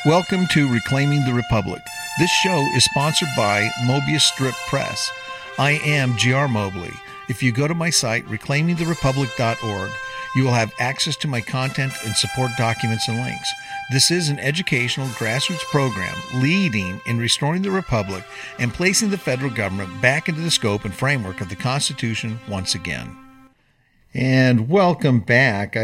Welcome to Reclaiming the Republic. This show is sponsored by Mobius Strip Press. I am G.R. Mobley. If you go to my site, reclaimingtherepublic.org, you will have access to my content and support documents and links. This is an educational grassroots program leading in restoring the Republic and placing the federal government back into the scope and framework of the Constitution once again. And welcome back.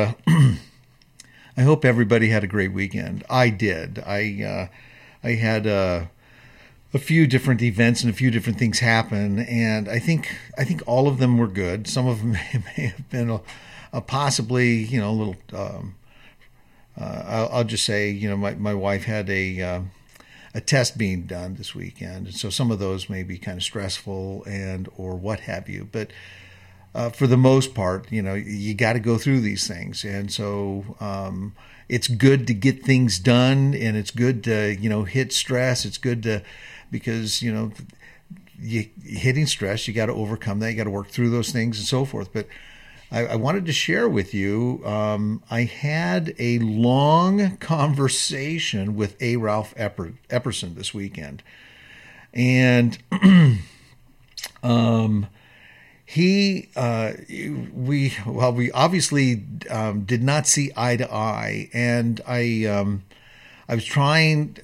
I hope everybody had a great weekend. I did. I had a few different events and a few different things happen, and I think all of them were good. Some of them may have been possibly, a little. I'll just say, my wife had a test being done this weekend, and so some of those may be kind of stressful and or what have you, but. For the most part, you got to go through these things. And so it's good to get things done, and it's good to, hit stress. It's good to, because, hitting stress, you got to overcome that. You got to work through those things and so forth. But I wanted to share with you, I had a long conversation with A. Ralph Epperson this weekend. And we obviously did not see eye to eye, and I was trying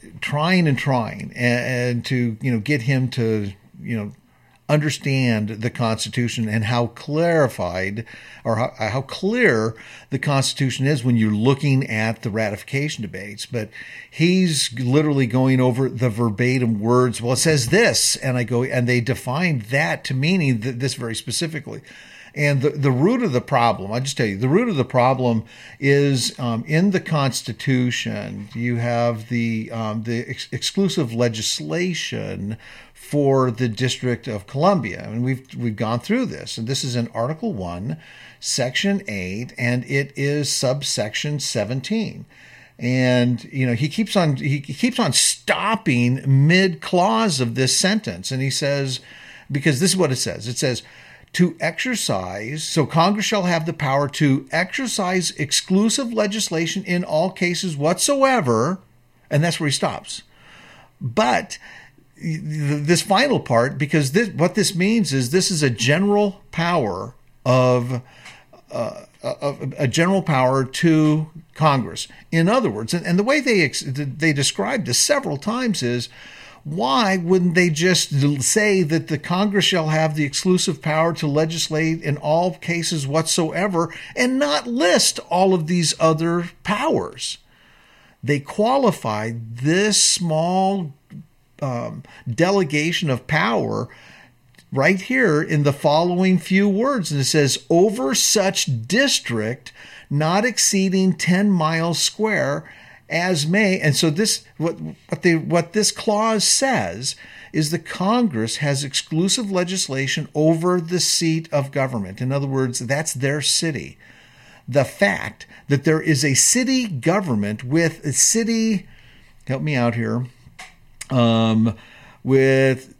and to get him to understand the Constitution and how clarified or how clear the Constitution is when you're looking at the ratification debates. But he's literally going over the verbatim words. Well, it says this, and I go, and they define that to meaning this very specifically. And the root of the problem, I'll just tell you, the root of the problem is in the Constitution, you have the exclusive legislation for the District of Columbia. And we've gone through this. And this is in Article 1, Section 8, and it is subsection 17. And he keeps on stopping mid-clause of this sentence. And he says, because this is what it says. It says, to exercise, so Congress shall have the power to exercise exclusive legislation in all cases whatsoever, and that's where he stops. But this final part, because what this means is this is a general power of a general power to Congress. In other words, and the way they described this several times is, why wouldn't they just say that the Congress shall have the exclusive power to legislate in all cases whatsoever and not list all of these other powers? They qualified this small delegation of power right here in the following few words. And it says, over such district not exceeding 10 miles square as may. And so this, what this clause says is the Congress has exclusive legislation over the seat of government. In other words, that's their city. The fact that there is a city government with a city, help me out here, with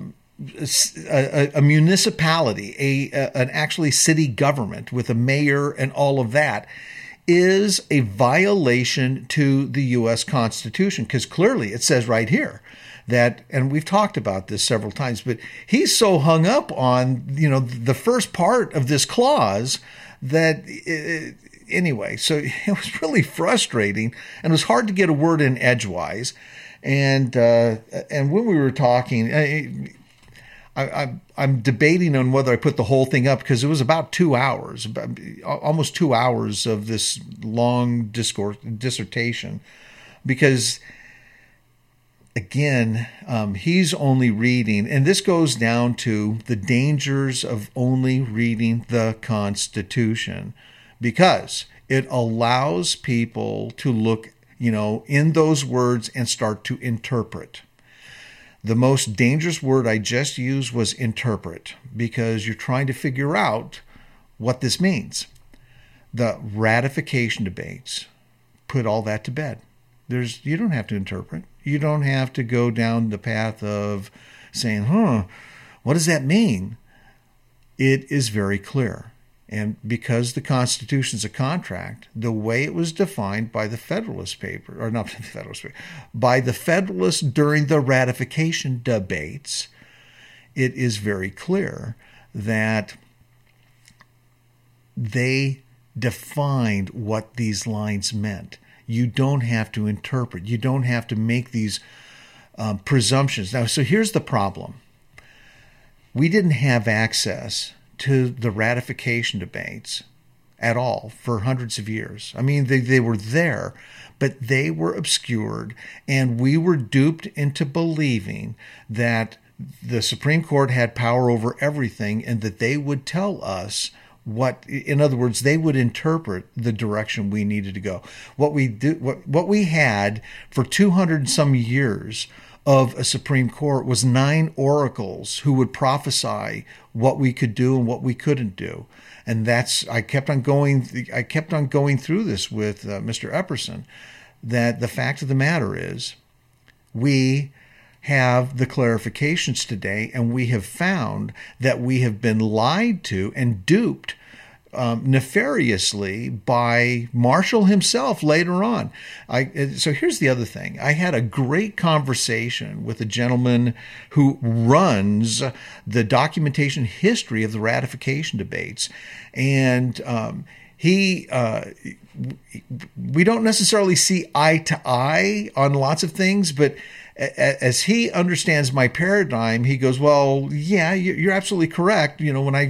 a municipality, an actually city government with a mayor and all of that, is a violation to the U.S. Constitution, because clearly it says right here that, and we've talked about this several times, but he's so hung up on, the first part of this clause that, anyway, so it was really frustrating, and it was hard to get a word in edgewise. And when we were talking, I'm debating on whether I put the whole thing up, because it was about 2 hours, almost 2 hours of this long dissertation, because again, he's only reading, and this goes down to the dangers of only reading the Constitution, because it allows people to look, in those words and start to interpret. The most dangerous word I just used was interpret, because you're trying to figure out what this means. The ratification debates put all that to bed. You don't have to interpret. You don't have to go down the path of saying, what does that mean? It is very clear. And because the Constitution is a contract, the way it was defined by the Federalist Paper, or not the Federalist Paper, by the Federalists during the ratification debates, it is very clear that they defined what these lines meant. You don't have to interpret. You don't have to make these presumptions. Now, so here's the problem. We didn't have access to the ratification debates at all for hundreds of years. I mean, they were there, but they were obscured, and we were duped into believing that the Supreme Court had power over everything and that they would tell us what, in other words, they would interpret the direction we needed to go. What we had for 200 some years of a Supreme Court was 9 oracles who would prophesy what we could do and what we couldn't do. And I kept on going through this with Mr. Epperson, that the fact of the matter is we have the clarifications today, and we have found that we have been lied to and duped nefariously by Marshall himself later on. So here's the other thing. I had a great conversation with a gentleman who runs the documentation history of the ratification debates, and we don't necessarily see eye to eye on lots of things, but as he understands my paradigm, he goes, well, yeah, you're absolutely correct.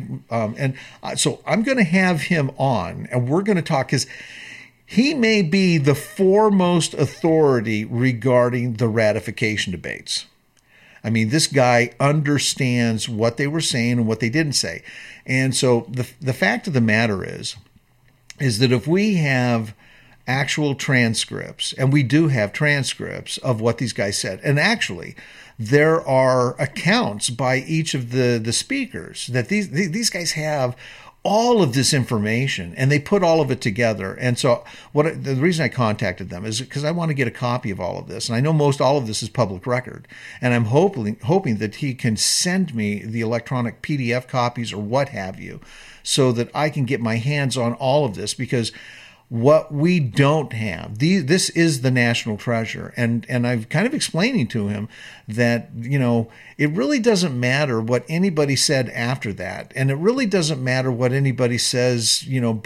So I'm going to have him on, and we're going to talk, because he may be the foremost authority regarding the ratification debates. I mean, this guy understands what they were saying and what they didn't say. And so the fact of the matter is that if we have actual transcripts, and we do have transcripts of what these guys said, and actually there are accounts by each of the speakers that these guys have all of this information, and they put all of it together. And so the reason I contacted them is because I want to get a copy of all of this, and I know all of this is public record, and I'm hoping that he can send me the electronic PDF copies or what have you, so that I can get my hands on all of this, because what we don't have, this is the national treasure. And I've kind of explaining to him that, it really doesn't matter what anybody said after that. And it really doesn't matter what anybody says,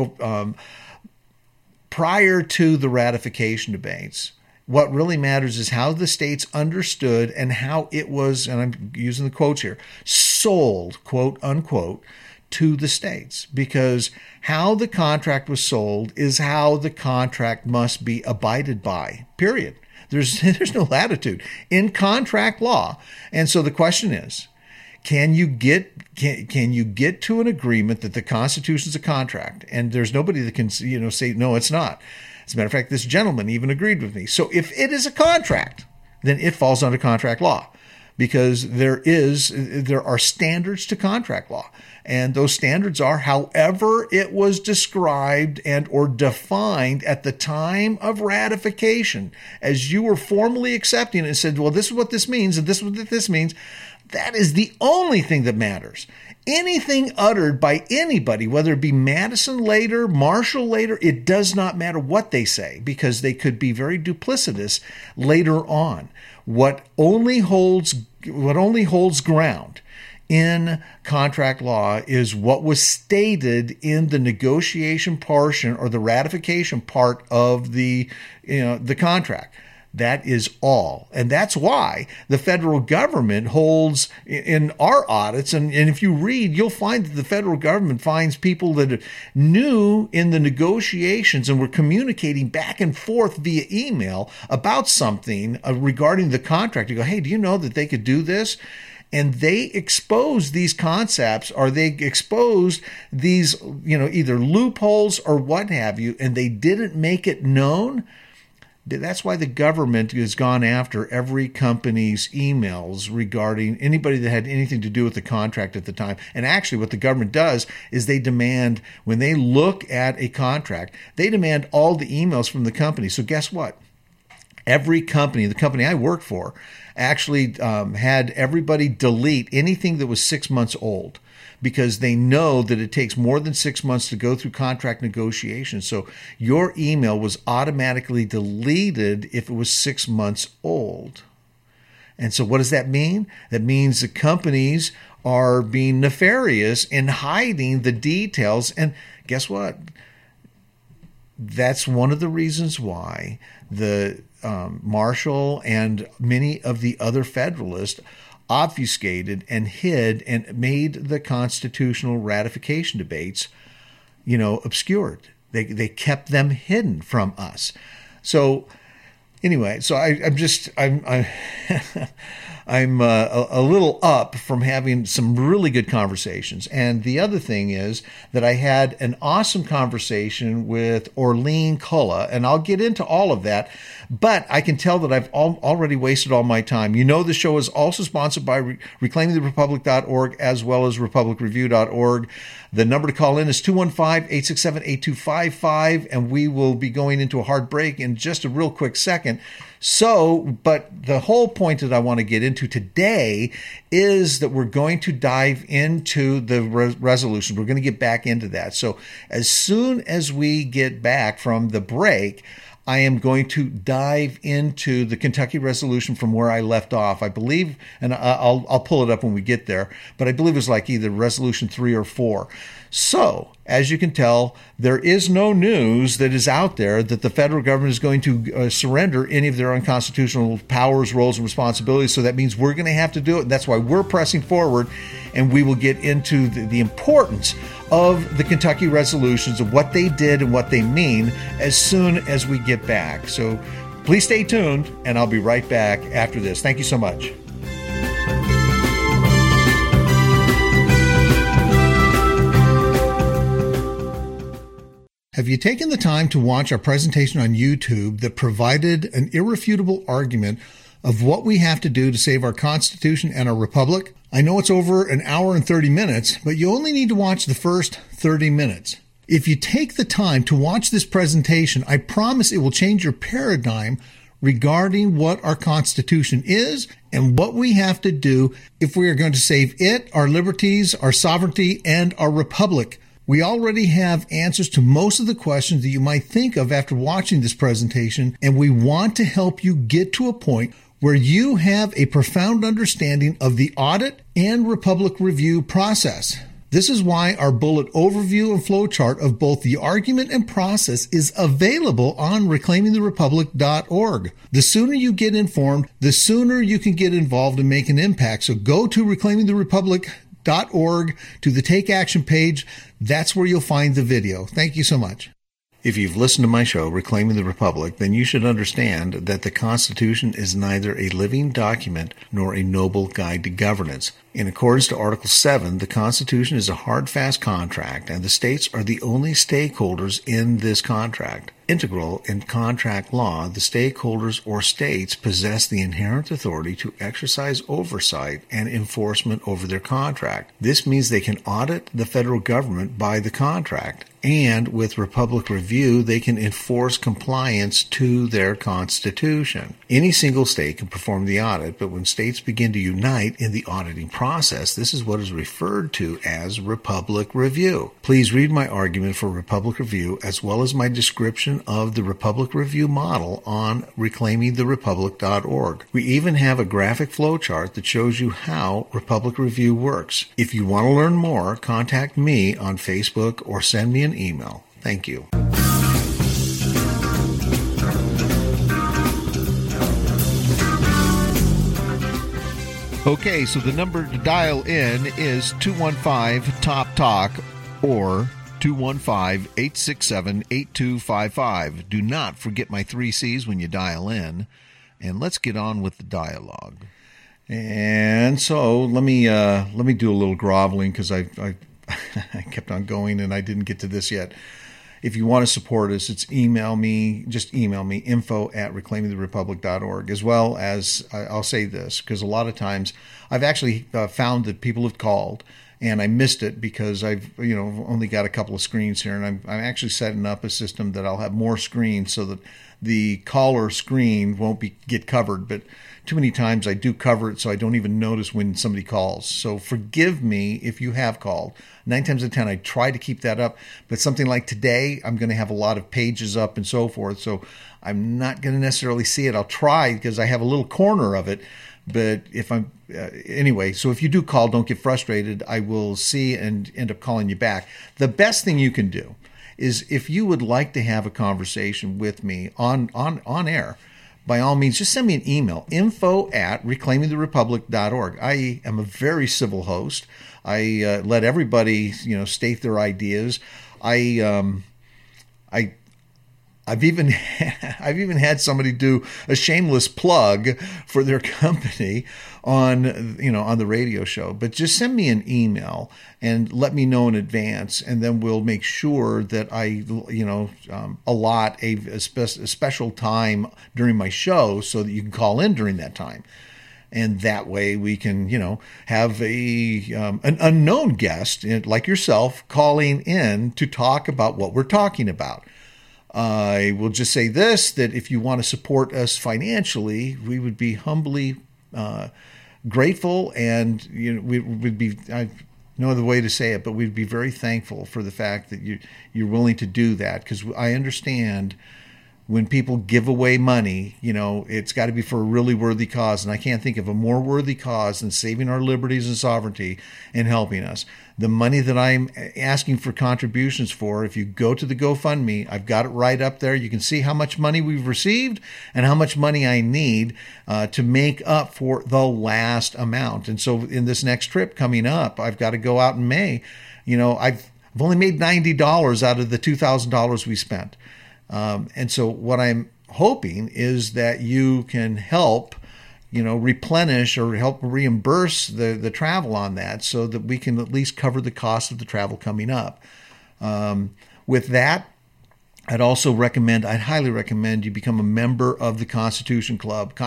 prior to the ratification debates. What really matters is how the states understood and how it was, and I'm using the quotes here, sold, quote unquote, to the states, because how the contract was sold is how the contract must be abided by, period. There's no latitude in contract law. And so the question is, can you get to an agreement that the Constitution is a contract? And there's nobody that can say, no, it's not. As a matter of fact, this gentleman even agreed with me. So if it is a contract, then it falls under contract law, because there are standards to contract law. And those standards are however it was described and or defined at the time of ratification, as you were formally accepting it and said, well, this is what this means, and this is what this means. That is the only thing that matters. Anything uttered by anybody, whether it be Madison later, Marshall later, it does not matter what they say, because they could be very duplicitous later on. What only holds ground in contract law is what was stated in the negotiation portion or the ratification part of the contract. That is all. And that's why the federal government holds in our audits. And if you read, you'll find that the federal government finds people that knew in the negotiations and were communicating back and forth via email about something regarding the contract. You go, hey, do you know that they could do this? And they exposed these concepts, or they exposed these, either loopholes or what have you, and they didn't make it known. That's why the government has gone after every company's emails regarding anybody that had anything to do with the contract at the time. And actually what the government does is they demand, when they look at a contract, they demand all the emails from the company. So guess what? Every company, the company I worked for, actually had everybody delete anything that was 6 months old. because they know that it takes more than 6 months to go through contract negotiations. So your email was automatically deleted if it was 6 months old. And so what does that mean? That means the companies are being nefarious in hiding the details. And guess what? That's one of the reasons why the Marshall and many of the other Federalists obfuscated and hid and made the constitutional ratification debates, obscured. They kept them hidden from us. So anyway, so I'm a little up from having some really good conversations. And the other thing is that I had an awesome conversation with Orleen Culla, and I'll get into all of that, but I can tell that I've already wasted all my time. The show is also sponsored by reclaimingtherepublic.org as well as republicreview.org. The number to call in is 215-867-8255, and we will be going into a hard break in just a real quick second. But the whole point that I want to get into today is that we're going to dive into the resolution. We're going to get back into that. So as soon as we get back from the break, I am going to dive into the Kentucky resolution from where I left off. I believe, and I'll pull it up when we get there, but I believe it was like either resolution 3 or 4. So, as you can tell, there is no news that is out there that the federal government is going to surrender any of their unconstitutional powers, roles, and responsibilities. So that means we're going to have to do it. And that's why we're pressing forward, and we will get into the importance of the Kentucky resolutions, of what they did and what they mean, as soon as we get back. So please stay tuned, and I'll be right back after this. Thank you so much. Have you taken the time to watch our presentation on YouTube that provided an irrefutable argument of what we have to do to save our Constitution and our Republic? I know it's over an hour and 30 minutes, but you only need to watch the first 30 minutes. If you take the time to watch this presentation, I promise it will change your paradigm regarding what our Constitution is and what we have to do if we are going to save it, our liberties, our sovereignty, and our Republic. We already have answers to most of the questions that you might think of after watching this presentation, and we want to help you get to a point where you have a profound understanding of the audit and Republic review process. This is why our bullet overview and flowchart of both the argument and process is available on reclaimingtherepublic.org. The sooner you get informed, the sooner you can get involved and make an impact. So go to reclaimingtherepublic.org to the Take Action page. That's where you'll find the video. Thank you so much. If you've listened to my show, Reclaiming the Republic, then you should understand that the Constitution is neither a living document nor a noble guide to governance. In accordance to Article 7, the Constitution is a hard, fast contract, and the states are the only stakeholders in this contract. Integral in contract law, the stakeholders or states possess the inherent authority to exercise oversight and enforcement over their contract. This means they can audit the federal government by the contract, and with Republic Review, they can enforce compliance to their Constitution. Any single state can perform the audit, but when states begin to unite in the auditing process, this is what is referred to as Republic Review. Please read my argument for Republic Review as well as my description of the Republic Review model on reclaimingtherepublic.org. We even have a graphic flowchart that shows you how Republic Review works. If you want to learn more, contact me on Facebook or send me an email. Thank you. Okay, so the number to dial in is 215-TOP-TALK or 215-867-8255. Do not forget my 3 C's when you dial in, and let's get on with the dialogue. And so let me do a little groveling because I kept on going and I didn't get to this yet. If you want to support us, just email me, info@reclaimingtherepublic.org, as well as I'll say this, because a lot of times I've actually found that people have called and I missed it because I've only got a couple of screens here, and I'm actually setting up a system that I'll have more screens so that the caller screen won't get covered. But too many times I do cover it, so I don't even notice when somebody calls. So forgive me if you have called. 9 times out of 10, I try to keep that up. But something like today, I'm going to have a lot of pages up and so forth. So I'm not going to necessarily see it. I'll try because I have a little corner of it. But if I'm anyway, so if you do call, don't get frustrated. I will see and end up calling you back. The best thing you can do is if you would like to have a conversation with me on air, by all means, just send me an email, info@reclaimingtherepublic.org. I am a very civil host. I let everybody, state their ideas. I've even had somebody do a shameless plug for their company on the radio show. But just send me an email and let me know in advance, and then we'll make sure that I allot a special time during my show so that you can call in during that time. And that way we can, have an unknown guest like yourself calling in to talk about what we're talking about. I will just say this, that if you want to support us financially, we would be humbly grateful, and we would be, I no other way to say it, but we'd be very thankful for the fact that you're willing to do that, because I understand when people give away money, it's got to be for a really worthy cause. And I can't think of a more worthy cause than saving our liberties and sovereignty and helping us. The money that I'm asking for contributions for, if you go to the GoFundMe, I've got it right up there. You can see how much money we've received and how much money I need to make up for the last amount. And so in this next trip coming up, I've got to go out in May. I've only made $90 out of the $2,000 we spent. And so what I'm hoping is that you can help, replenish or help reimburse the travel on that, so that we can at least cover the cost of the travel coming up. With that, I'd highly recommend you become a member of the Constitution Club,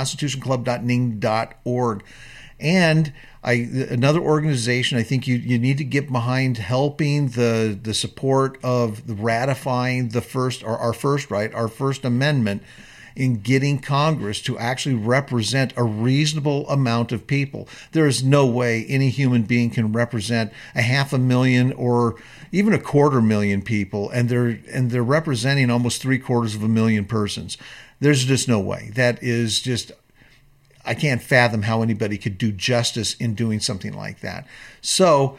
constitutionclub.ning.org. And another organization I think you need to get behind, helping the support of the ratifying our First Amendment, in getting Congress to actually represent a reasonable amount of people. There is no way any human being can represent 500,000 or even 250,000 people, and they're representing almost 750,000 persons. There's just no way. That is just, I can't fathom how anybody could do justice in doing something like that. So,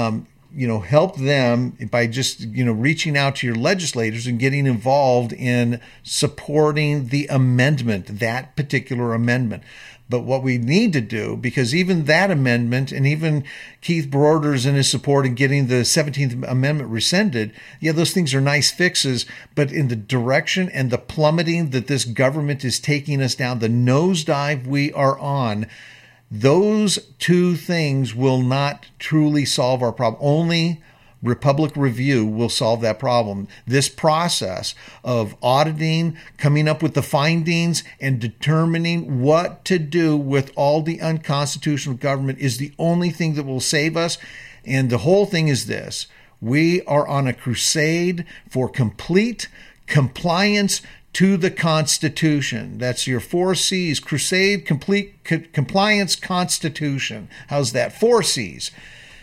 help them by just, reaching out to your legislators and getting involved in supporting the amendment, that particular amendment. But what we need to do, because even that amendment, and even Keith Broders in his support in getting the 17th Amendment rescinded, those things are nice fixes, but in the direction and the plummeting that this government is taking us down, the nosedive we are on, those two things will not truly solve our problem. Only Republic Review will solve that problem. This process of auditing, coming up with the findings, and determining what to do with all the unconstitutional government is the only thing that will save us. And the whole thing is this: we are on a crusade for complete compliance to the Constitution. That's your 4 C's: crusade, complete, compliance, Constitution. How's that? 4 C's.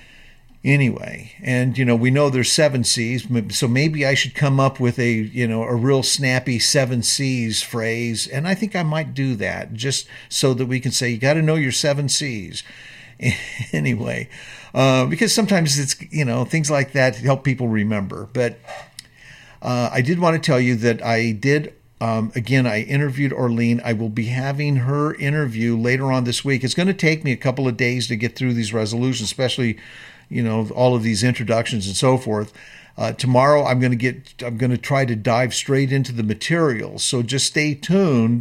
Anyway, and we know there's 7 C's, so maybe I should come up with a real snappy 7 C's phrase, and I think I might do that, just so that we can say you got to know your 7 C's. Anyway, because sometimes it's things like that help people remember. But I did want to tell you that I did. Again, I interviewed Orlene. I will be having her interview later on this week. It's going to take me a couple of days to get through these resolutions, especially, all of these introductions and so forth. Tomorrow, I'm going to try to dive straight into the materials. So just stay tuned.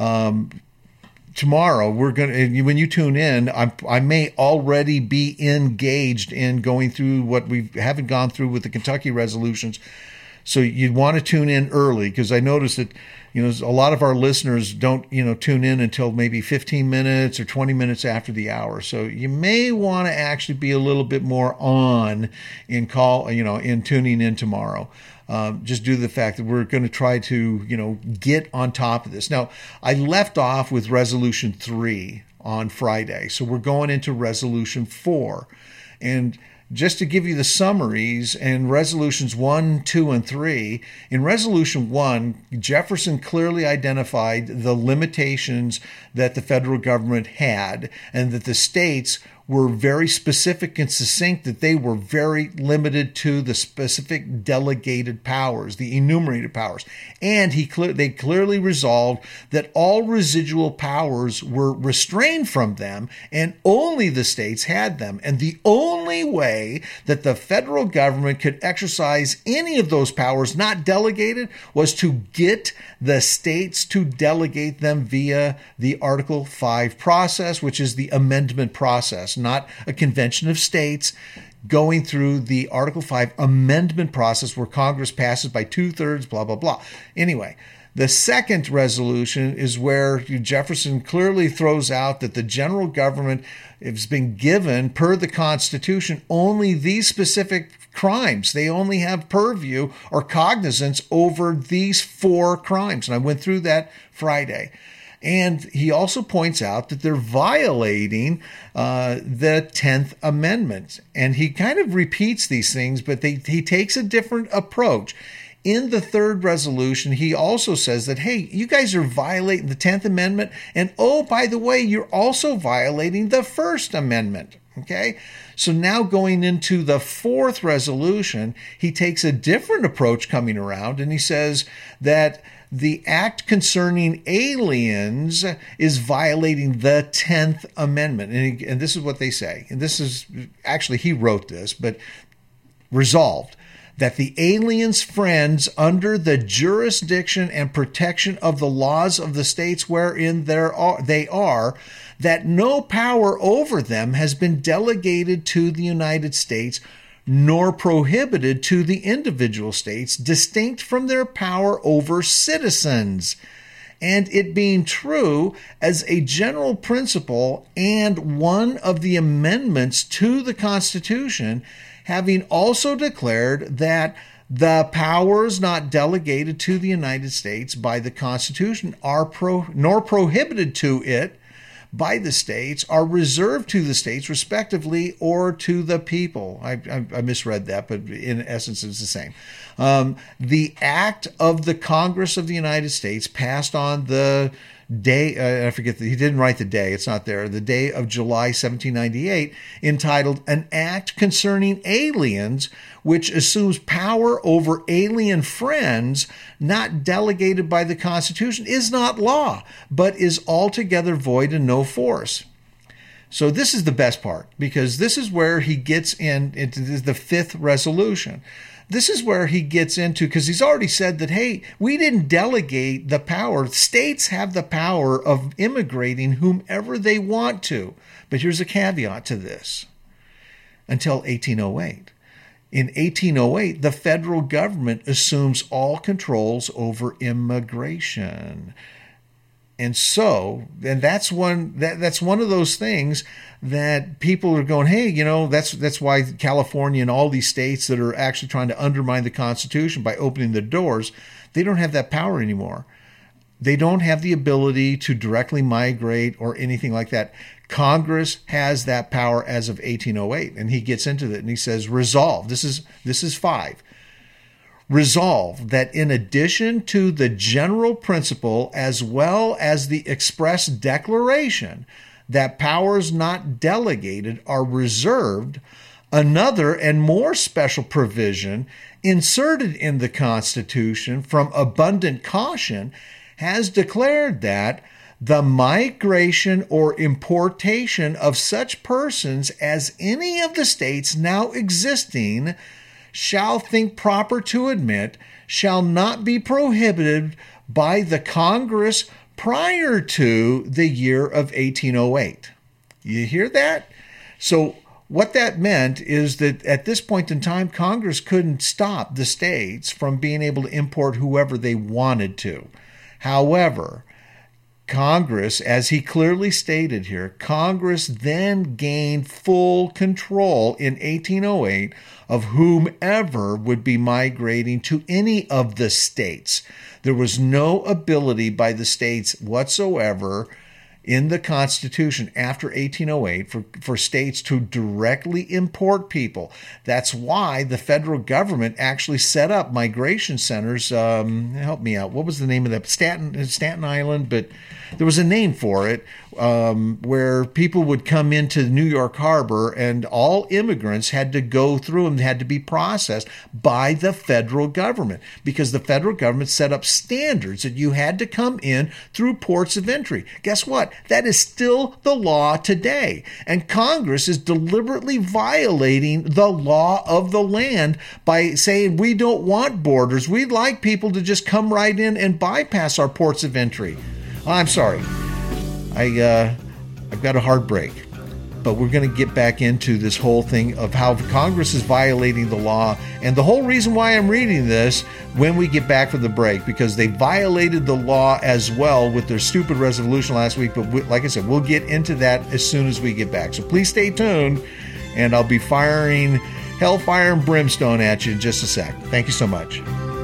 Tomorrow, when you tune in, I may already be engaged in going through what we haven't gone through with the Kentucky resolutions. So you'd want to tune in early, because I noticed that, a lot of our listeners don't, tune in until maybe 15 minutes or 20 minutes after the hour. So you may want to actually be a little bit more on in tuning in tomorrow. Just due to the fact that we're going to try to, get on top of this. Now, I left off with Resolution 3 on Friday. So we're going into Resolution 4. And just to give you the summaries, in Resolutions 1, 2, and 3, in Resolution 1, Jefferson clearly identified the limitations that the federal government had, and that the states were very specific and succinct, that they were very limited to the specific delegated powers, the enumerated powers. And they clearly resolved that all residual powers were restrained from them, and only the states had them. And the only way that the federal government could exercise any of those powers not delegated was to get the states to delegate them via the Article 5 process, which is the amendment process, not a convention of states going through the Article 5 amendment process where Congress passes by 2/3, blah, blah, blah. Anyway, the second resolution is where Jefferson clearly throws out that the general government has been given, per the Constitution, only these specific crimes. They only have purview or cognizance over these 4 crimes. And I went through that Friday. And he also points out that they're violating the 10th Amendment. And he kind of repeats these things, but he takes a different approach. In the third resolution, he also says that, hey, you guys are violating the 10th Amendment. And oh, by the way, you're also violating the First Amendment. Okay? So now going into the fourth resolution, he takes a different approach coming around, and he says that the act concerning aliens is violating the 10th Amendment. And this is what they say. And this is, actually, he wrote this, but resolved that the aliens' friends under the jurisdiction and protection of the laws of the states wherein they are, that no power over them has been delegated to the United States, nor prohibited to the individual states, distinct from their power over citizens. And it being true as a general principle and one of the amendments to the Constitution, having also declared that the powers not delegated to the United States by the Constitution nor prohibited to it by the states are reserved to the states respectively or to the people. I misread that, but in essence it's the same. The act of the Congress of the United States passed on the day, I forget, he didn't write the day, it's not there, the day of July 1798, entitled An Act Concerning Aliens, which assumes power over alien friends not delegated by the Constitution, is not law, but is altogether void and no force. So this is the best part, because this is where he gets into the fifth resolution. This is where he gets into, because he's already said that, hey, we didn't delegate the power. States have the power of immigrating whomever they want to. But here's a caveat to this. Until 1808. In 1808, the federal government assumes all controls over immigration. And that's one of those things that people are going, hey, that's why California and all these states that are actually trying to undermine the Constitution by opening the doors, they don't have that power anymore. They don't have the ability to directly migrate or anything like that. Congress has that power as of 1808, and he gets into it and he says, resolve. This is 5. Resolve that in addition to the general principle as well as the express declaration that powers not delegated are reserved, another and more special provision inserted in the Constitution from abundant caution has declared that the migration or importation of such persons as any of the states now existing shall think proper to admit shall not be prohibited by the Congress prior to the year of 1808. You hear that? So what that meant is that at this point in time, Congress couldn't stop the states from being able to import whoever they wanted to. However, Congress, as he clearly stated here, Congress then gained full control in 1808 of whomever would be migrating to any of the states. There was no ability by the states whatsoever in the Constitution after 1808 for states to directly import people. That's why the federal government actually set up migration centers. Help me out. What was the name of that? Staten Island, but there was a name for it, where people would come into New York Harbor and all immigrants had to go through and had to be processed by the federal government, because the federal government set up standards that you had to come in through ports of entry. Guess what? That is still the law today. And Congress is deliberately violating the law of the land by saying we don't want borders. We'd like people to just come right in and bypass our ports of entry. I'm sorry. I've got a hard break. But we're going to get back into this whole thing of how Congress is violating the law, and the whole reason why I'm reading this when we get back from the break, because they violated the law as well with their stupid resolution last week. But like I said, we'll get into that as soon as we get back. So please stay tuned, and I'll be firing hellfire and brimstone at you in just a sec. Thank you so much.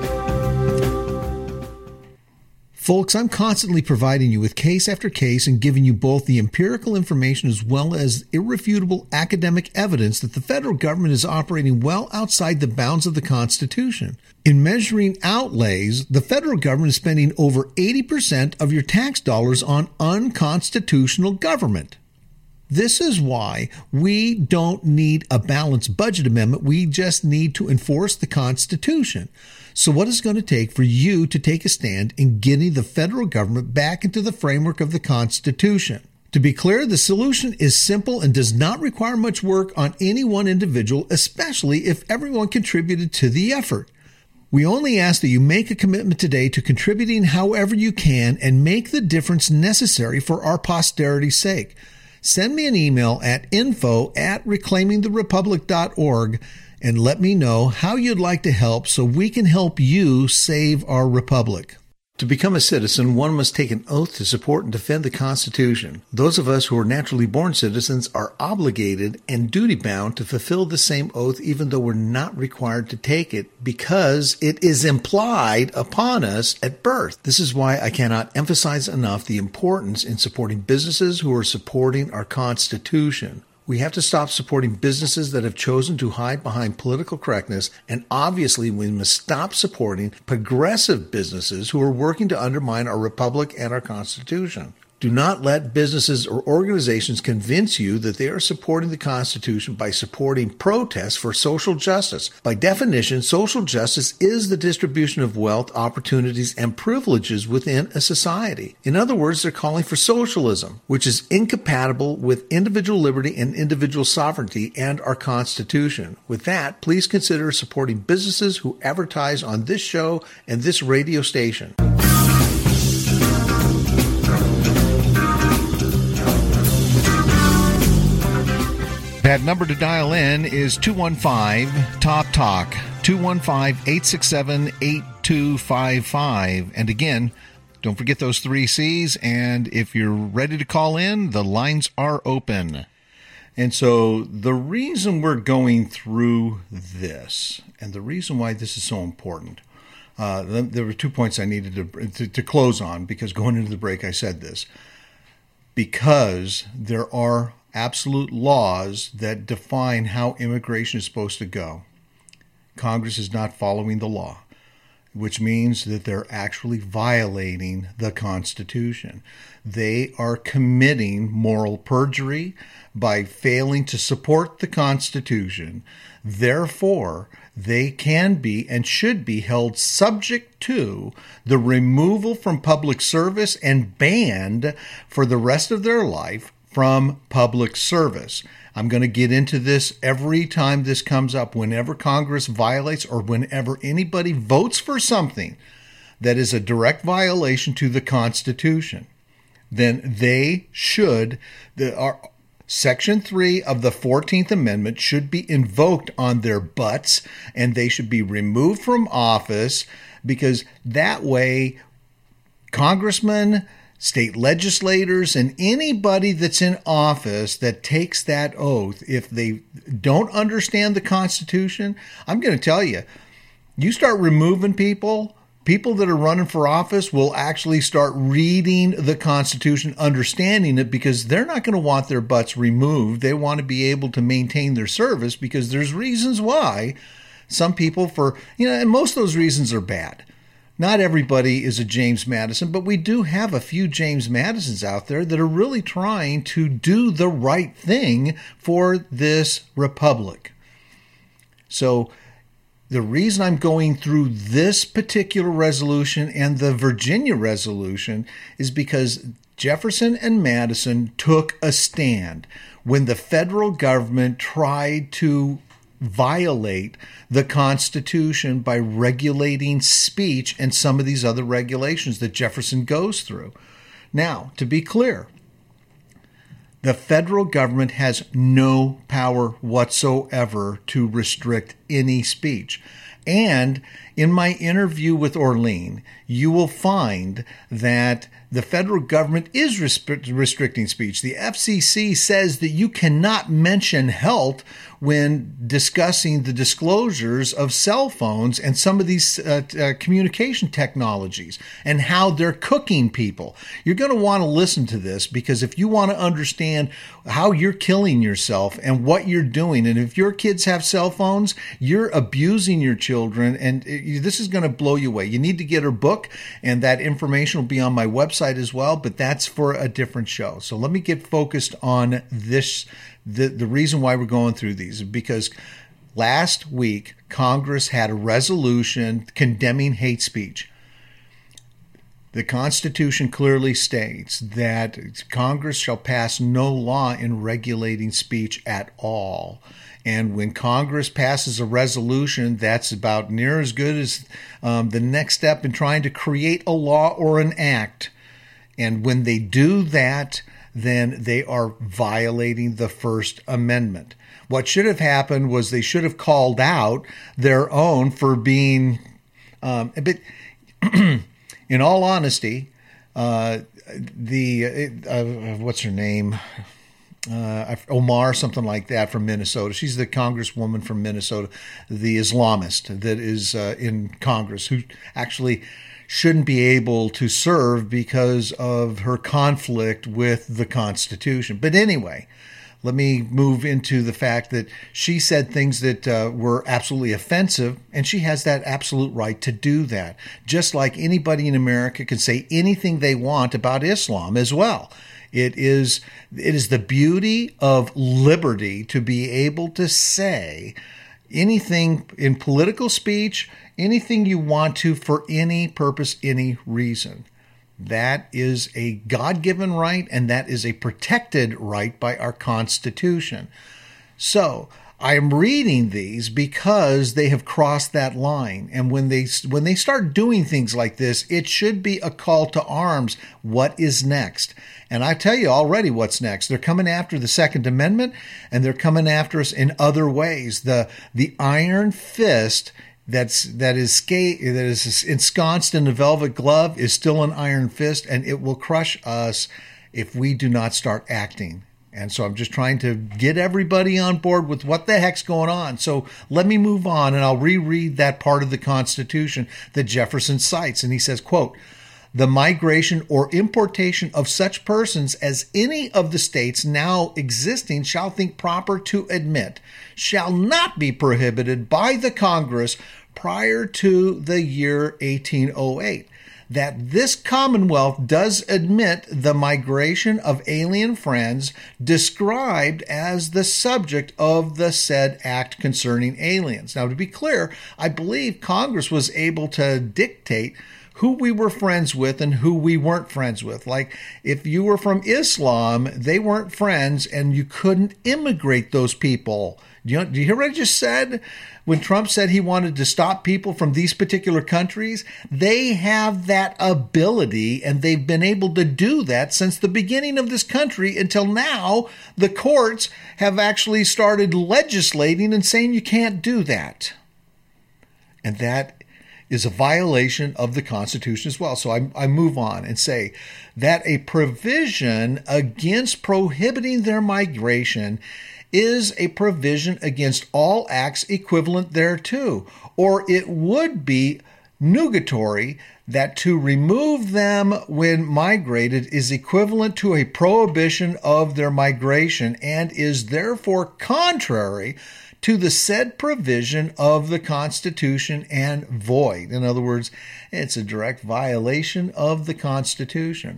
Folks, I'm constantly providing you with case after case and giving you both the empirical information as well as irrefutable academic evidence that the federal government is operating well outside the bounds of the Constitution. In measuring outlays, the federal government is spending over 80% of your tax dollars on unconstitutional government. This is why we don't need a balanced budget amendment. We just need to enforce the Constitution. So what is it going to take for you to take a stand in getting the federal government back into the framework of the Constitution? To be clear, the solution is simple and does not require much work on any one individual, especially if everyone contributed to the effort. We only ask that you make a commitment today to contributing however you can and make the difference necessary for our posterity's sake. Send me an email at info@reclaimingtherepublic.org and let me know how you'd like to help so we can help you save our republic. To become a citizen, one must take an oath to support and defend the Constitution. Those of us who are naturally born citizens are obligated and duty-bound to fulfill the same oath even though we're not required to take it because it is implied upon us at birth. This is why I cannot emphasize enough the importance in supporting businesses who are supporting our Constitution. We have to stop supporting businesses that have chosen to hide behind political correctness, and obviously we must stop supporting progressive businesses who are working to undermine our republic and our Constitution. Do not let businesses or organizations convince you that they are supporting the Constitution by supporting protests for social justice. By definition, social justice is the distribution of wealth, opportunities, and privileges within a society. In other words, they're calling for socialism, which is incompatible with individual liberty and individual sovereignty and our Constitution. With that, please consider supporting businesses who advertise on this show and this radio station. That number to dial in is 215-TALK-TALK, 215-867-8255. And again, don't forget those 3 C's. And if you're ready to call in, the lines are open. And so the reason we're going through this, and the reason why this is so important, there were 2 points I needed to close on, because going into the break I said this. Because there are absolute laws that define how immigration is supposed to go. Congress is not following the law, which means that they're actually violating the Constitution. They are committing moral perjury by failing to support the Constitution. Therefore, they can be and should be held subject to the removal from public service and banned for the rest of their life from public service. I'm going to get into this every time this comes up. Whenever Congress violates or whenever anybody votes for something that is a direct violation to the Constitution, then they should, Section 3 of the 14th Amendment should be invoked on their butts, and they should be removed from office, because that way congressmen, state legislators, and anybody that's in office that takes that oath, if they don't understand the Constitution, I'm going to tell you, you start removing people that are running for office will actually start reading the Constitution, understanding it, because they're not going to want their butts removed. They want to be able to maintain their service, because there's reasons why some people and most of those reasons are bad. Not everybody is a James Madison, but we do have a few James Madisons out there that are really trying to do the right thing for this republic. So the reason I'm going through this particular resolution and the Virginia resolution is because Jefferson and Madison took a stand when the federal government tried to violate the Constitution by regulating speech and some of these other regulations that Jefferson goes through. Now, to be clear, the federal government has no power whatsoever to restrict any speech. And in my interview with Orlean, you will find that the federal government is restricting speech. The FCC says that you cannot mention health when discussing the disclosures of cell phones and some of these communication technologies and how they're cooking people. You're going to want to listen to this, because if you want to understand how you're killing yourself and what you're doing, and if your kids have cell phones, you're abusing your children, and this is going to blow you away. You need to get her book, and that information will be on my website as well, but that's for a different show. So let me get focused on this. The reason why we're going through these is because last week Congress had a resolution condemning hate speech. The Constitution clearly states that Congress shall pass no law in regulating speech at all. And when Congress passes a resolution, that's about near as good as the next step in trying to create a law or an act. And when they do that, then they are violating the First Amendment. What should have happened was they should have called out their own for being but in all honesty, what's her name? Omar, something like that, from Minnesota. She's the congresswoman from Minnesota, the Islamist that is in Congress, who actually shouldn't be able to serve because of her conflict with the Constitution. But anyway, let me move into the fact that she said things that were absolutely offensive, and she has that absolute right to do that. Just like anybody in America can say anything they want about Islam as well. It is the beauty of liberty to be able to say anything in political speech, anything you want to, for any purpose, any reason. That is a God-given right, and that is a protected right by our Constitution. So I am reading these because they have crossed that line. And when they start doing things like this, it should be a call to arms. What is next? And I tell you already what's next. They're coming after the Second Amendment, and they're coming after us in other ways. The iron fist that is ensconced in the velvet glove is still an iron fist, and it will crush us if we do not start acting. And so I'm just trying to get everybody on board with what the heck's going on. So let me move on, and I'll reread that part of the Constitution that Jefferson cites. And he says, quote, "The migration or importation of such persons as any of the states now existing shall think proper to admit shall not be prohibited by the Congress prior to the year 1808. That this Commonwealth does admit the migration of alien friends described as the subject of the said act concerning aliens." Now, to be clear, I believe Congress was able to dictate who we were friends with and who we weren't friends with. Like if you were from Islam, they weren't friends and you couldn't immigrate those people. Do you hear what I just said? When Trump said he wanted to stop people from these particular countries, they have that ability and they've been able to do that since the beginning of this country until now. The courts have actually started legislating and saying you can't do that. And that is a violation of the Constitution as well. So I move on and say that a provision against prohibiting their migration is a provision against all acts equivalent thereto, or it would be nugatory that to remove them when migrated is equivalent to a prohibition of their migration and is therefore contrary to the said provision of the Constitution and void. In other words, it's a direct violation of the Constitution.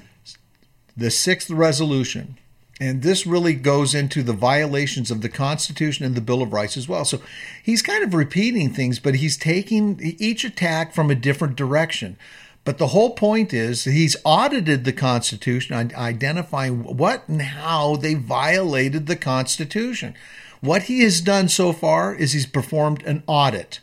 The sixth resolution. And this really goes into the violations of the Constitution and the Bill of Rights as well. So he's kind of repeating things, but he's taking each attack from a different direction. But the whole point is that he's audited the Constitution, identifying what and how they violated the Constitution. What he has done so far is he's performed an audit.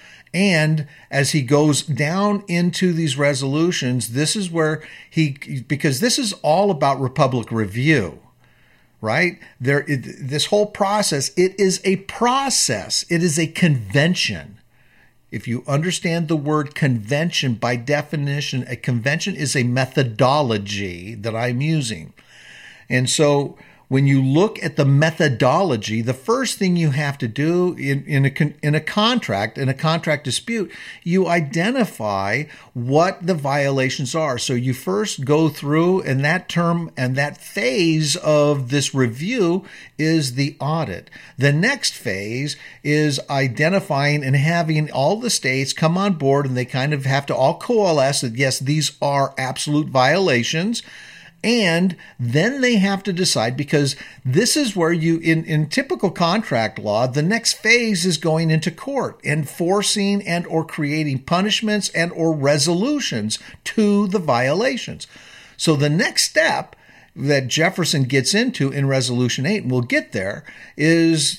And as he goes down into these resolutions, this is where because this is all about Republic Review. Right? This whole process, it is a process. It is a convention. If you understand the word convention, by definition, a convention is a methodology that I'm using. And so when you look at the methodology, the first thing you have to do in a contract dispute, you identify what the violations are. So you first go through, and that term and that phase of this review is the audit. The next phase is identifying and having all the states come on board, and they kind of have to all coalesce that, yes, these are absolute violations. And then they have to decide, because this is where you, in typical contract law, the next phase is going into court, enforcing and or creating punishments and or resolutions to the violations. So the next step that Jefferson gets into in Resolution 8, and we'll get there, is,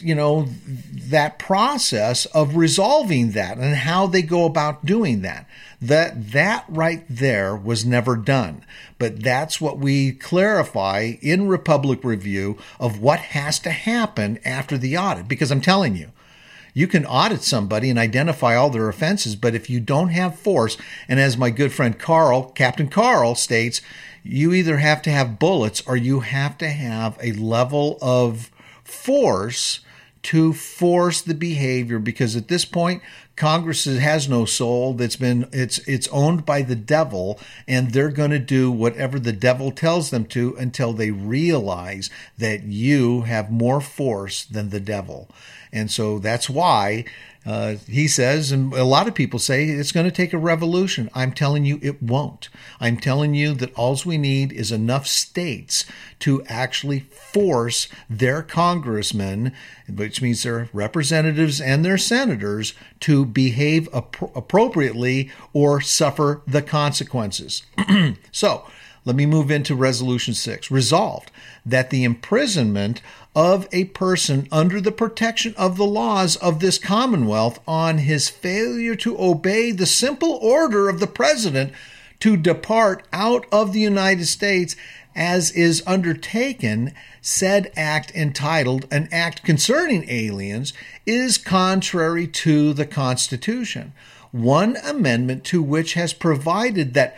that process of resolving that and how they go about doing that. That right there was never done. But that's what we clarify in Republic Review of what has to happen after the audit. Because I'm telling you, you can audit somebody and identify all their offenses, but if you don't have force, and as my good friend Captain Carl states, you either have to have bullets or you have to have a level of force to force the behavior, because at this point, Congress has no soul. It's owned by the devil, and they're going to do whatever the devil tells them to until they realize that you have more force than the devil. And so that's why he says, and a lot of people say, it's going to take a revolution. I'm telling you it won't. I'm telling you that all we need is enough states to actually force their congressmen, which means their representatives and their senators, to behave appropriately or suffer the consequences. So let me move into Resolution 6. Resolved that the imprisonment of a person under the protection of the laws of this Commonwealth on his failure to obey the simple order of the President to depart out of the United States as is undertaken, said act entitled An Act Concerning Aliens, is contrary to the Constitution. One amendment to which has provided that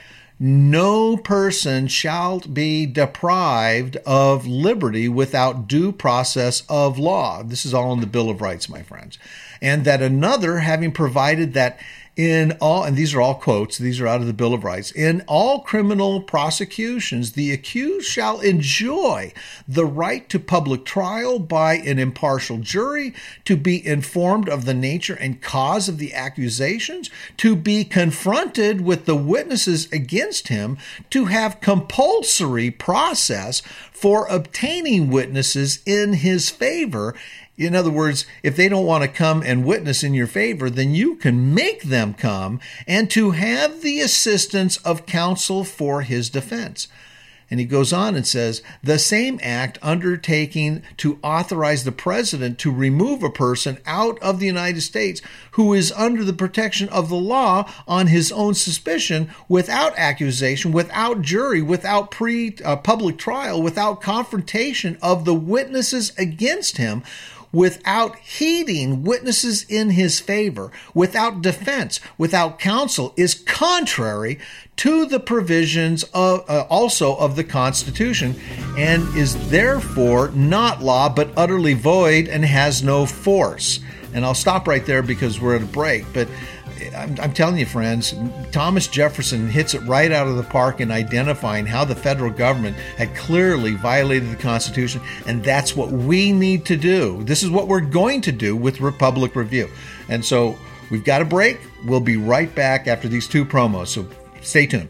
no person shall be deprived of liberty without due process of law. This is all in the Bill of Rights, my friends. And that another, having provided that in all, and these are all quotes, these are out of the Bill of Rights, in all criminal prosecutions, the accused shall enjoy the right to public trial by an impartial jury, to be informed of the nature and cause of the accusations, to be confronted with the witnesses against him, to have compulsory process for obtaining witnesses in his favor, In other words, if they don't want to come and witness in your favor, then you can make them come and to have the assistance of counsel for his defense. And he goes on and says, the same act undertaking to authorize the president to remove a person out of the United States who is under the protection of the law on his own suspicion, without accusation, without jury, without public trial, without confrontation of the witnesses against him, without heeding witnesses in his favor, without defense, without counsel, is contrary to the provisions also of the Constitution, and is therefore not law, but utterly void and has no force. And I'll stop right there because we're at a break, but I'm telling you, friends, Thomas Jefferson hits it right out of the park in identifying how the federal government had clearly violated the Constitution, and that's what we need to do. This is what we're going to do with Republic Review. And so we've got a break. We'll be right back after these two promos, so stay tuned.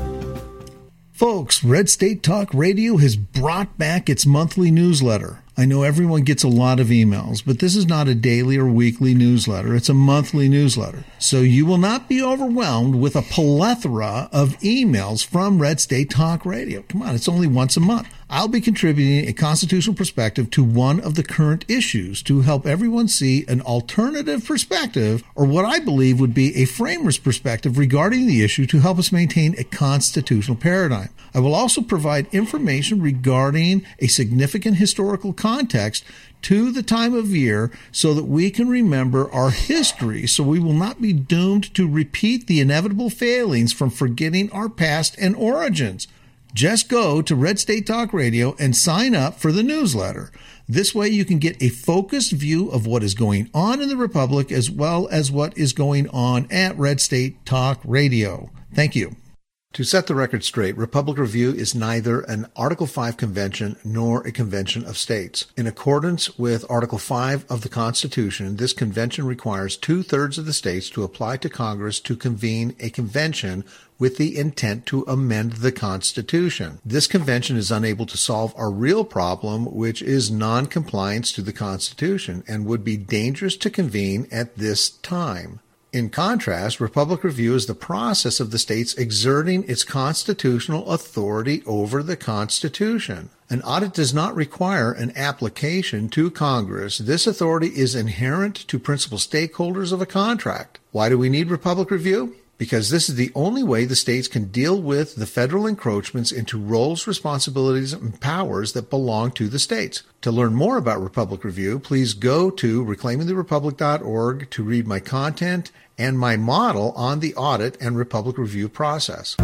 Folks, Red State Talk Radio has brought back its monthly newsletter. I know everyone gets a lot of emails, but this is not a daily or weekly newsletter. It's a monthly newsletter. So you will not be overwhelmed with a plethora of emails from Red State Talk Radio. Come on, it's only once a month. I'll be contributing a constitutional perspective to one of the current issues to help everyone see an alternative perspective, or what I believe would be a framer's perspective regarding the issue, to help us maintain a constitutional paradigm. I will also provide information regarding a significant historical context to the time of year so that we can remember our history, so we will not be doomed to repeat the inevitable failings from forgetting our past and origins. Just go to Red State Talk Radio and sign up for the newsletter. This way you can get a focused view of what is going on in the Republic, as well as what is going on at Red State Talk Radio. Thank you. To set the record straight, Republic Review is neither an Article 5 convention nor a convention of states. In accordance with Article 5 of the Constitution, this convention requires 2/3 of the states to apply to Congress to convene a convention with the intent to amend the Constitution. This convention is unable to solve our real problem, which is non-compliance to the Constitution, and would be dangerous to convene at this time. In contrast, Republic Review is the process of the states exerting its constitutional authority over the Constitution. An audit does not require an application to Congress. This authority is inherent to principal stakeholders of a contract. Why do we need Republic Review? Because this is the only way the states can deal with the federal encroachments into roles, responsibilities, and powers that belong to the states. To learn more about Republic Review, please go to reclaimingtherepublic.org to read my content and my model on the audit and Republic Review process.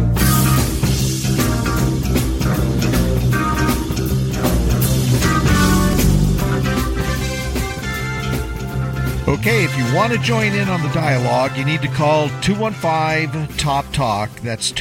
Okay, if you want to join in on the dialogue, you need to call 215-TOP-TALK. That's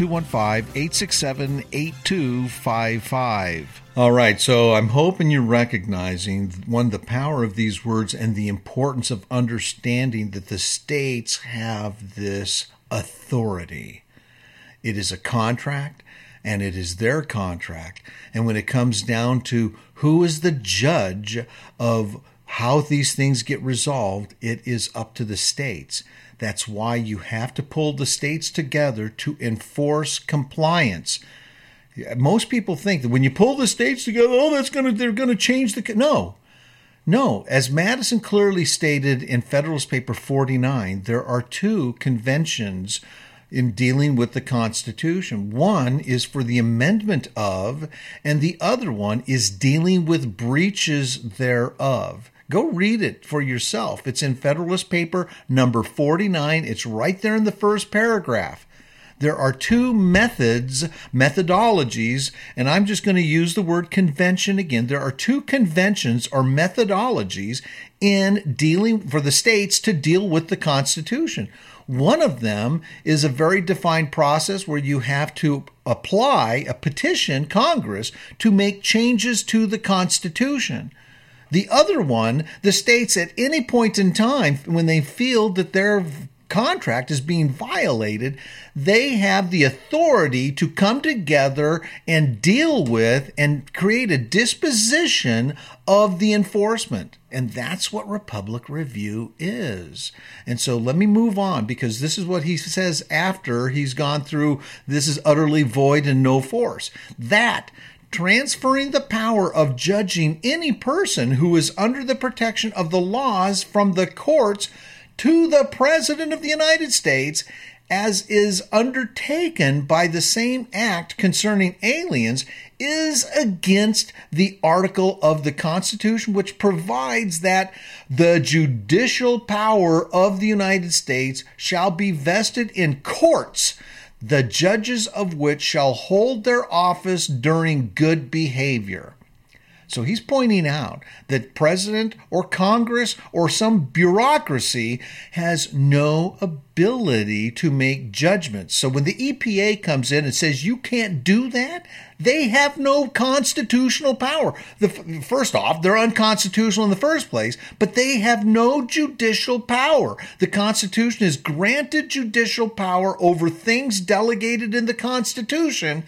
215-867-8255. All right, so I'm hoping you're recognizing, one, the power of these words and the importance of understanding that the states have this authority. It is a contract, and it is their contract. And when it comes down to who is the judge of how these things get resolved, it is up to the states. That's why you have to pull the states together to enforce compliance. Most people think that when you pull the states together, they're going to change the... No. As Madison clearly stated in Federalist Paper 49, there are two conventions in dealing with the Constitution. One is for the amendment of, and the other one is dealing with breaches thereof. Go read it for yourself. It's in Federalist Paper number 49. It's right there in the first paragraph. There are two methodologies, and I'm just going to use the word convention again. There are two conventions or methodologies in dealing for the states to deal with the Constitution. One of them is a very defined process where you have to petition Congress to make changes to the Constitution. The other one, the states at any point in time, when they feel that their contract is being violated, they have the authority to come together and deal with and create a disposition of the enforcement. And that's what Republic Review is. And so let me move on, because this is what he says after he's gone through, this is utterly void and no force. That transferring the power of judging any person who is under the protection of the laws from the courts to the President of the United States, as is undertaken by the same act concerning aliens, is against the article of the Constitution which provides that the judicial power of the United States shall be vested in courts, the judges of which shall hold their office during good behavior. So he's pointing out that President or Congress or some bureaucracy has no ability to make judgments. So when the EPA comes in and says you can't do that, they have no constitutional power. First off, they're unconstitutional in the first place, but they have no judicial power. The Constitution is granted judicial power over things delegated in the Constitution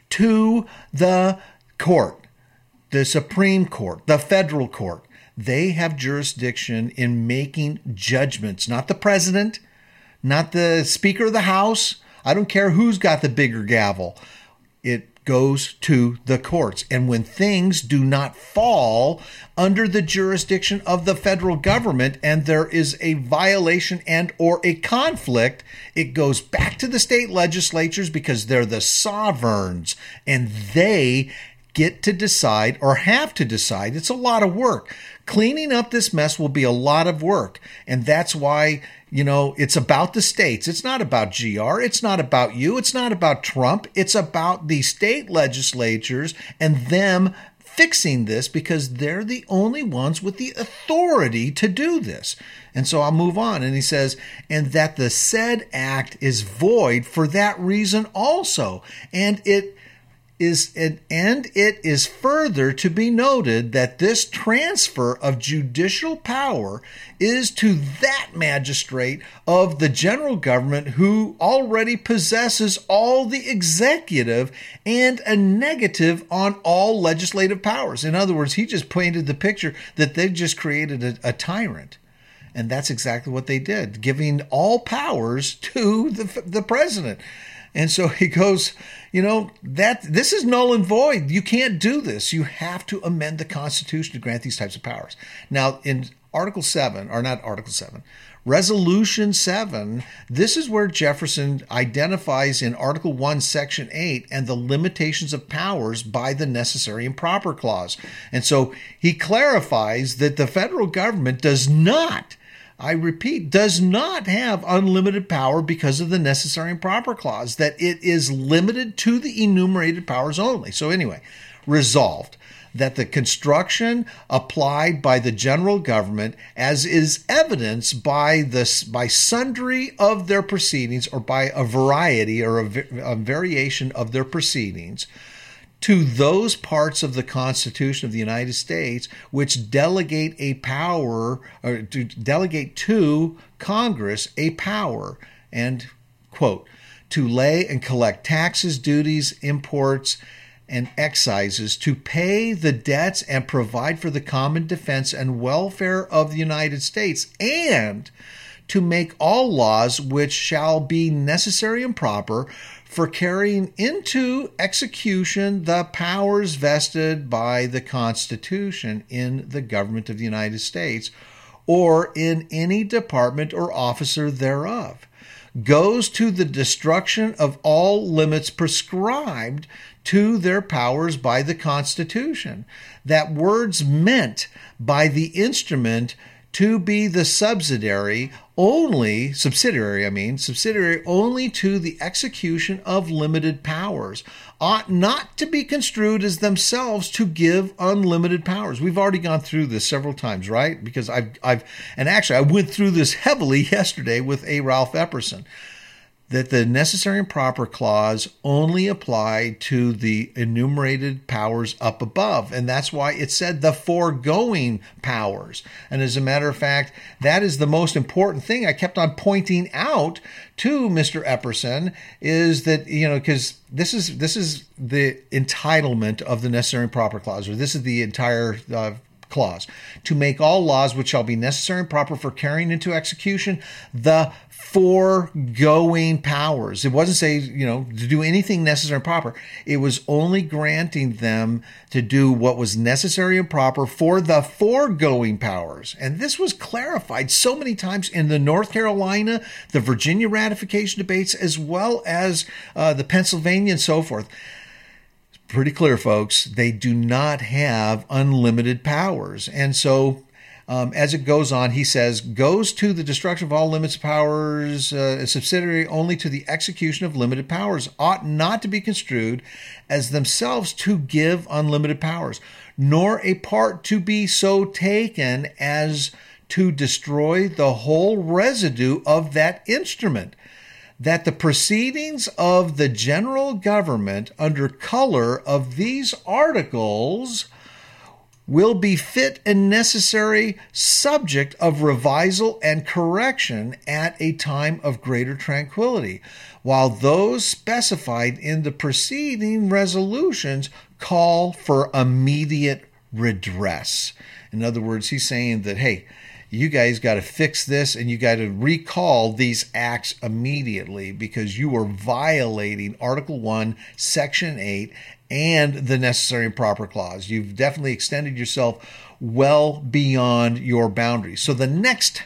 to the court. The Supreme Court, the federal court, they have jurisdiction in making judgments, not the president, not the Speaker of the House. I don't care who's got the bigger gavel. It goes to the courts. And when things do not fall under the jurisdiction of the federal government and there is a violation and or a conflict, it goes back to the state legislatures because they're the sovereigns and they get to decide or have to decide. It's a lot of work. Cleaning up this mess will be a lot of work. And that's why, it's about the states. It's not about GR. It's not about you. It's not about Trump. It's about the state legislatures and them fixing this because they're the only ones with the authority to do this. And so I'll move on. And he says, and that the said act is void for that reason also. And it is further to be noted that this transfer of judicial power is to that magistrate of the general government who already possesses all the executive and a negative on all legislative powers. In other words, he just painted the picture that they've just created a tyrant. And that's exactly what they did, giving all powers to the president. And so he goes, that this is null and void. You can't do this. You have to amend the Constitution to grant these types of powers. Now, in Resolution 7, this is where Jefferson identifies in Article 1, Section 8, and the limitations of powers by the necessary and proper clause. And so he clarifies that the federal government does not have unlimited power because of the necessary and proper clause, that it is limited to the enumerated powers only. So anyway, resolved that the construction applied by the general government, as is evidenced by sundry of their proceedings or by a variety or a variation of their proceedings, to those parts of the Constitution of the United States which delegate a power, or to delegate to Congress a power, and, quote, to lay and collect taxes, duties, imports, and excises, to pay the debts and provide for the common defense and welfare of the United States, and to make all laws which shall be necessary and proper for carrying into execution the powers vested by the Constitution in the government of the United States or in any department or officer thereof, goes to the destruction of all limits prescribed to their powers by the Constitution. That words meant by the instrument to be the subsidiary only to the execution of limited powers, ought not to be construed as themselves to give unlimited powers. We've already gone through this several times, right? Because I went through this heavily yesterday with A. Ralph Epperson. that the necessary and proper clause only applied to the enumerated powers up above. And that's why it said the foregoing powers. And as a matter of fact, that is the most important thing I kept on pointing out to Mr. Epperson, is that, because this is the entitlement of the necessary and proper clause, or this is the entire clause, to make all laws which shall be necessary and proper for carrying into execution the foregoing powers. It wasn't say, to do anything necessary and proper. It was only granting them to do what was necessary and proper for the foregoing powers. And this was clarified so many times in the North Carolina, the Virginia ratification debates, as well as the Pennsylvania and so forth. Pretty clear, folks. They do not have unlimited powers. And so as it goes on, he says, goes to the destruction of all limits of powers, a subsidiary only to the execution of limited powers, ought not to be construed as themselves to give unlimited powers, nor a part to be so taken as to destroy the whole residue of that instrument, that the proceedings of the general government under color of these articles will be fit and necessary subject of revisal and correction at a time of greater tranquility, while those specified in the preceding resolutions call for immediate redress. In other words, he's saying that, hey, you guys got to fix this and you got to recall these acts immediately because you are violating Article 1, Section 8, and the necessary and proper clause. You've definitely extended yourself well beyond your boundaries. So the next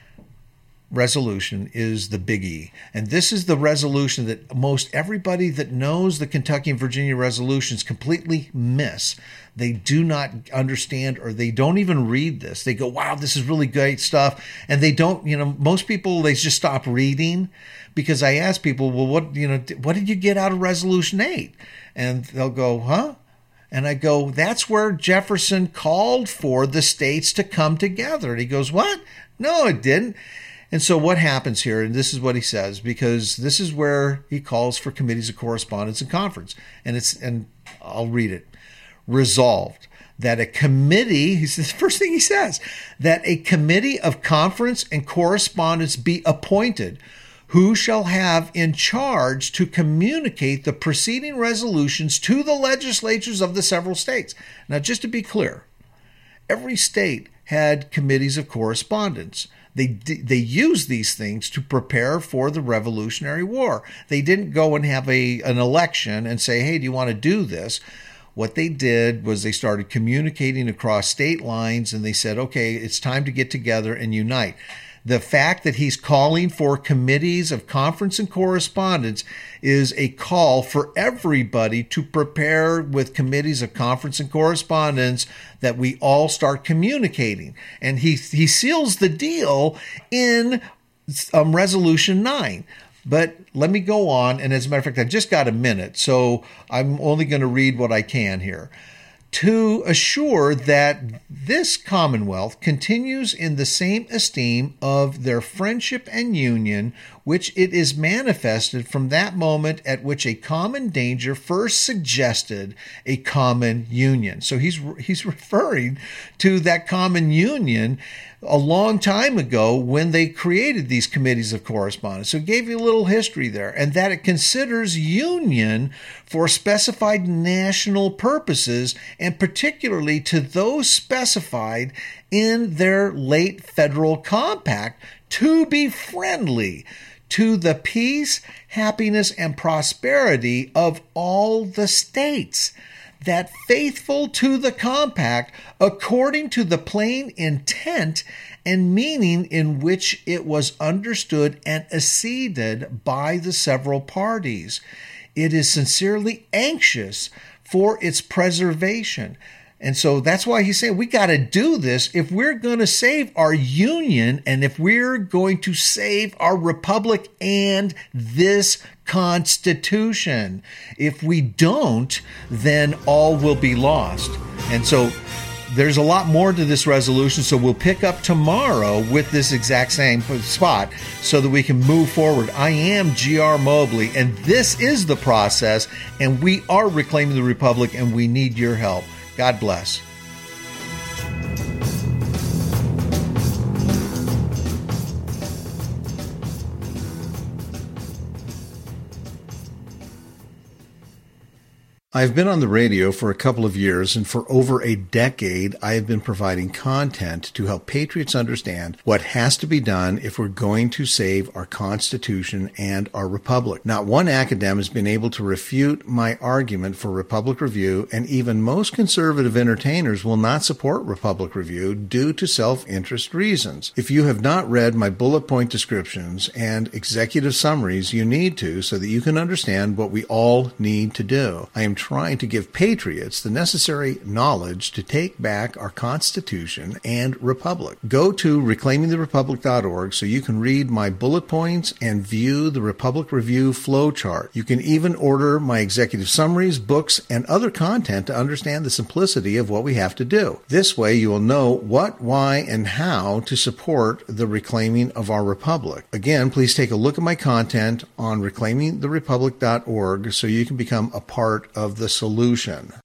resolution is the Big E. And this is the resolution that most everybody that knows the Kentucky and Virginia resolutions completely miss. They do not understand, or they don't even read this. They go, wow, this is really great stuff. And they don't, most people, they just stop reading, because I ask people, well, what did you get out of Resolution 8? And they'll go, huh? And I go, that's where Jefferson called for the states to come together. And he goes, what? No, it didn't. And so what happens here, and this is what he says, because this is where he calls for committees of correspondence and conference. And I'll read it. Resolved that a committee, this is the first thing he says, that a committee of conference and correspondence be appointed, who shall have in charge to communicate the preceding resolutions to the legislatures of the several states. Now, just to be clear, every state had committees of correspondence. They used these things to prepare for the Revolutionary War. They didn't go and have an election and say, hey, do you want to do this? What they did was they started communicating across state lines, and they said, okay, it's time to get together and unite. The fact that he's calling for committees of conference and correspondence is a call for everybody to prepare with committees of conference and correspondence, that we all start communicating. And he seals the deal in Resolution 9. But let me go on. And as a matter of fact, I just got a minute, so I'm only going to read what I can here. To assure that this Commonwealth continues in the same esteem of their friendship and union, which it is manifested from that moment at which a common danger first suggested a common union. So he's referring to that common union a long time ago when they created these committees of correspondence. So it gave you a little history there. And that it considers union for specified national purposes, and particularly to those specified in their late federal compact, to be friendly to the peace, happiness, and prosperity of all the states, that faithful to the compact according to the plain intent and meaning in which it was understood and acceded by the several parties, it is sincerely anxious for its preservation. And so that's why he's saying we got to do this if we're going to save our union, and if we're going to save our republic and this Constitution. If we don't, then all will be lost. And so There's a lot more to this resolution, so we'll pick up tomorrow with this exact same spot so that we can move forward. I am G.R. Mobley, and this is the process, and we are reclaiming the Republic, and we need your help. God bless. I've been on the radio for a couple of years, and for over a decade, I have been providing content to help patriots understand what has to be done if we're going to save our Constitution and our Republic. Not one academic has been able to refute my argument for Republic Review, and even most conservative entertainers will not support Republic Review due to self-interest reasons. If you have not read my bullet point descriptions and executive summaries, you need to so that you can understand what we all need to do. I am trying to give patriots the necessary knowledge to take back our Constitution and Republic. Go to reclaimingtherepublic.org so you can read my bullet points and view the Republic Review flowchart. You can even order my executive summaries, books, and other content to understand the simplicity of what we have to do. This way you will know what, why, and how to support the reclaiming of our Republic. Again, please take a look at my content on reclaimingtherepublic.org so you can become a part of the solution.